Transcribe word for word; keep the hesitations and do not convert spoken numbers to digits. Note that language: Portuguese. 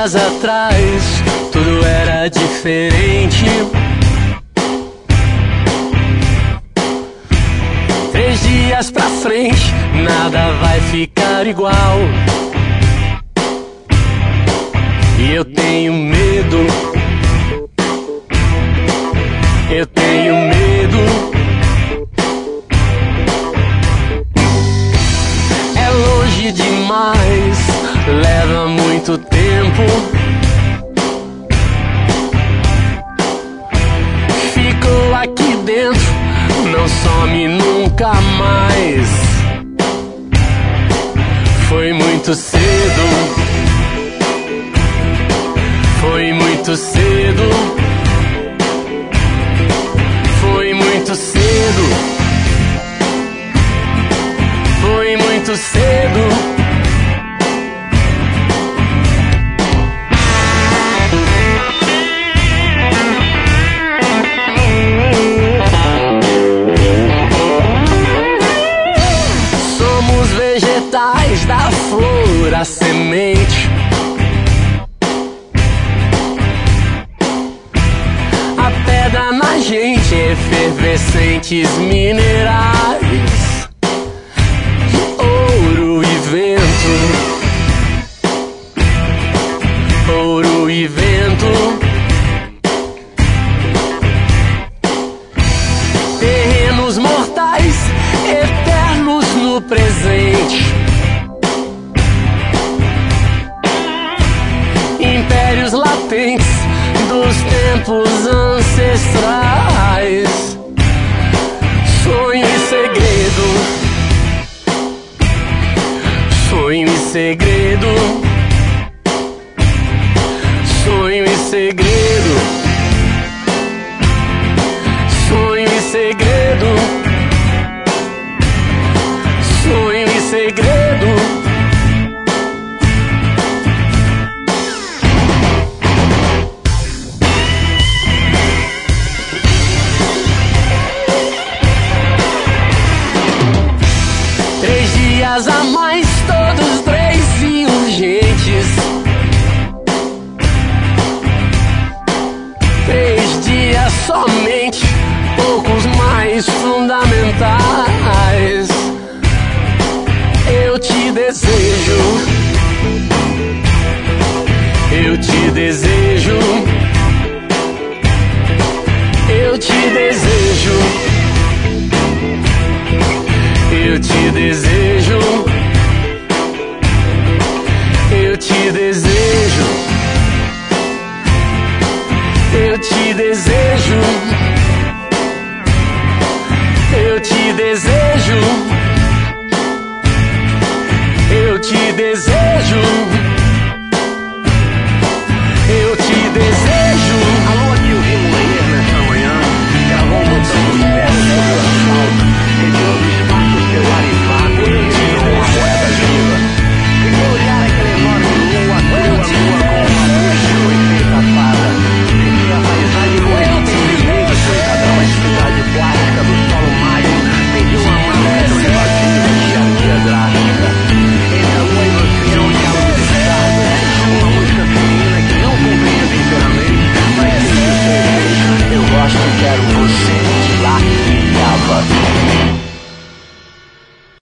dias atrás tudo era diferente. Três dias pra frente nada vai ficar igual. E eu tenho medo, eu tenho medo. É longe demais, leva muito tempo. Ficou aqui dentro, não some nunca mais. Foi muito cedo, foi muito cedo, foi muito cedo, foi muito cedo. Somos vegetais da flor, a semente. Pedra na gente, efervescentes minerais, ouro e vento, ouro e vento, terrenos mortais, eternos no presente, impérios latentes dos tempos ancestrais, sonho e segredo, sonho e segredo, sonho e segredo, sonho e segredo, sonho e segredo. A mais, todos três e urgentes. Três dias somente, poucos mais fundamentais. Eu te desejo, eu te desejo, eu te desejo, eu te desejo, eu te desejo, eu te desejo, eu te desejo, eu te desejo, eu te desejo. Alô, aqui o Rimo Leir nessa manhã, gravou um montão de pedras sobre o asfalto, retirou do espaço seu ar e vago, e tirou uma moeda viva. Ficou olhar aquela enorme lua, crua, lua com uma bucha foi feita a fada. Seguia a paisagem com respeito, coitadão, a cidade plástica do solo mágico, pediu uma maleta de vazio de enxergia drástica. Entre a lua e o oceano, diálogo de estado, uma música feminina que não compreendo inteiramente, mas que eu gosto de